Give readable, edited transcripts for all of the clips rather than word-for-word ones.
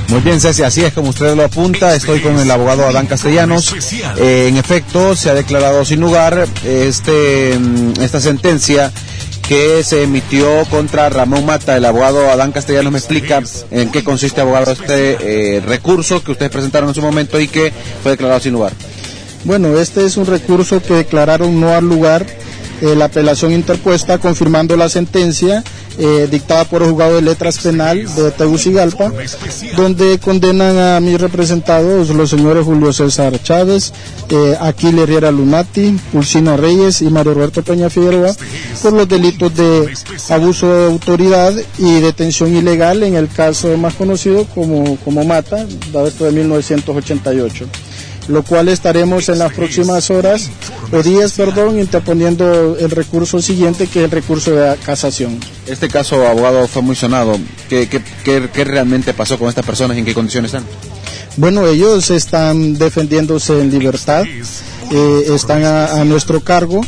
Muy bien, Ceci, así es como usted lo apunta. Estoy con el abogado Adán Castellanos. En efecto, se ha declarado sin lugar esta sentencia que se emitió contra Ramón Mata. El abogado Adán Castellanos me explica en qué consiste, abogado, este recurso que ustedes presentaron en su momento y que fue declarado sin lugar. Bueno, este es un recurso que declararon no al lugar, la apelación interpuesta confirmando la sentencia dictada por el juzgado de letras penal de Tegucigalpa, donde condenan a mis representados, los señores Julio César Chávez, Aquiles Herrera Lunati, Pulsina Reyes y Mario Roberto Peña Figueroa, por los delitos de abuso de autoridad y detención ilegal en el caso más conocido como Mata, dado esto de 1988. Lo cual estaremos en las próximas horas, o días, interponiendo el recurso siguiente, que es el recurso de casación. Este caso, abogado, fue muy sonado. ¿Qué realmente pasó con estas personas y en qué condiciones están? Bueno, ellos están defendiéndose en libertad, están a nuestro cargo,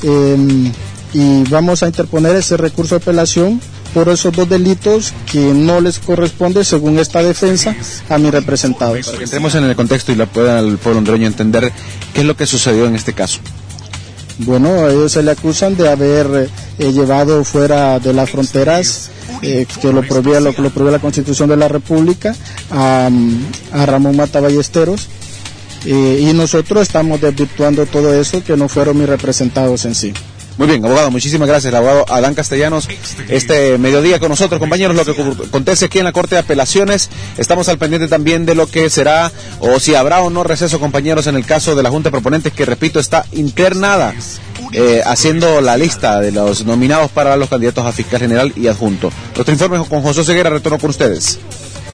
y vamos a interponer ese recurso de apelación por esos dos delitos que no les corresponde, según esta defensa, a mis representados. Para que entremos en el contexto y la pueda el pueblo hondureño entender qué es lo que sucedió en este caso. Bueno, a ellos se le acusan de haber llevado fuera de las fronteras, que lo prohibía la Constitución de la República, a Ramón Mata Ballesteros, y nosotros estamos desvirtuando todo eso, que no fueron mis representados en sí. Muy bien, abogado, muchísimas gracias, el abogado Adán Castellanos, este mediodía con nosotros, compañeros, lo que acontece aquí en la Corte de Apelaciones. Estamos al pendiente también de lo que será, o si habrá o no receso, compañeros, en el caso de la Junta de Proponentes, que, repito, está internada, haciendo la lista de los nominados para los candidatos a fiscal general y adjunto. Nuestro informe con José Ceguera, retorno con ustedes.